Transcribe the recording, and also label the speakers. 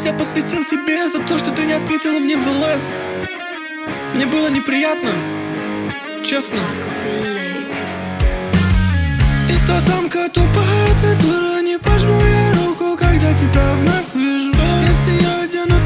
Speaker 1: я посвятил тебе за то, что ты не ответила мне в ЛС. Мне было неприятно, честно. Из-за самка тупая, ты дура, не пожму я руку, когда тебя вновь вижу. Если я одену